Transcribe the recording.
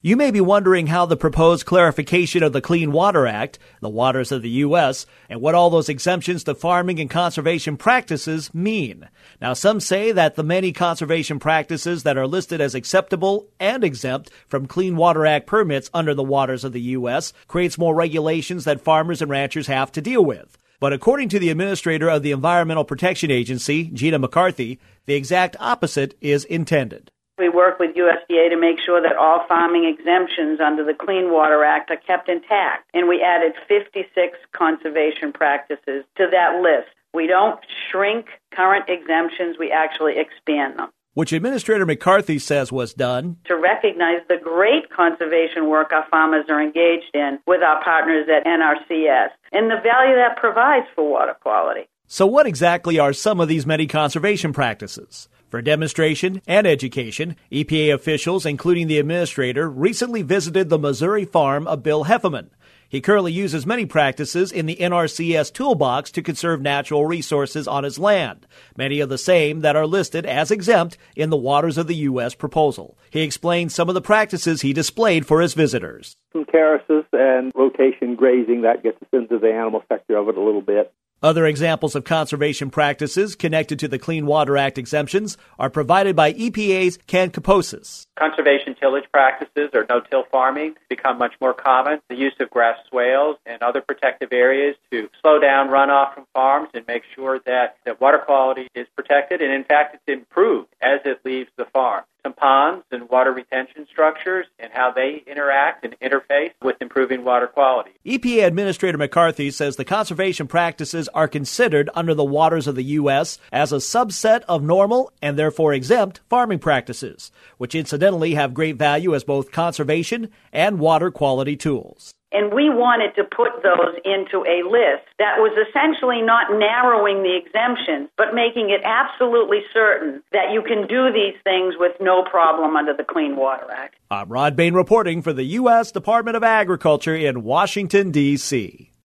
You may be wondering how the proposed clarification of the Clean Water Act, the waters of the U.S., and what all those exemptions to farming and conservation practices mean. Now, some say that the many conservation practices that are listed as acceptable and exempt from Clean Water Act permits under the waters of the U.S. creates more regulations that farmers and ranchers have to deal with. But according to the administrator of the Environmental Protection Agency, Gina McCarthy, the exact opposite is intended. We work with USDA to make sure that all farming exemptions under the Clean Water Act are kept intact, and we added 56 conservation practices to that list. We don't shrink current exemptions, we actually expand them. Which Administrator McCarthy says was done to recognize the great conservation work our farmers are engaged in with our partners at NRCS and the value that provides for water quality. So what exactly are some of these many conservation practices? For demonstration and education, EPA officials, including the administrator, recently visited the Missouri farm of Bill Hefferman. He currently uses many practices in the NRCS toolbox to conserve natural resources on his land, many of the same that are listed as exempt in the Waters of the U.S. proposal. He explained some of the practices he displayed for his visitors. Some terraces and rotation grazing, that gets us into the animal sector of it a little bit. Other examples of conservation practices connected to the Clean Water Act exemptions are provided by EPA's Ken Kaposis. Conservation tillage practices or no-till farming become much more common. The use of grass swales and other protective areas to slow down runoff from farms and make sure that water quality is protected, and in fact it's improved as it leaves the farm. Some ponds and water retention structures and how they interact and interface with improving water quality. EPA Administrator McCarthy says the conservation practices are considered under the waters of the U.S. as a subset of normal and therefore exempt farming practices, which incidentally have great value as both conservation and water quality tools. And we wanted to put those into a list that was essentially not narrowing the exemptions, but making it absolutely certain that you can do these things with no problem under the Clean Water Act. I'm Rod Bain reporting for the U.S. Department of Agriculture in Washington, D.C.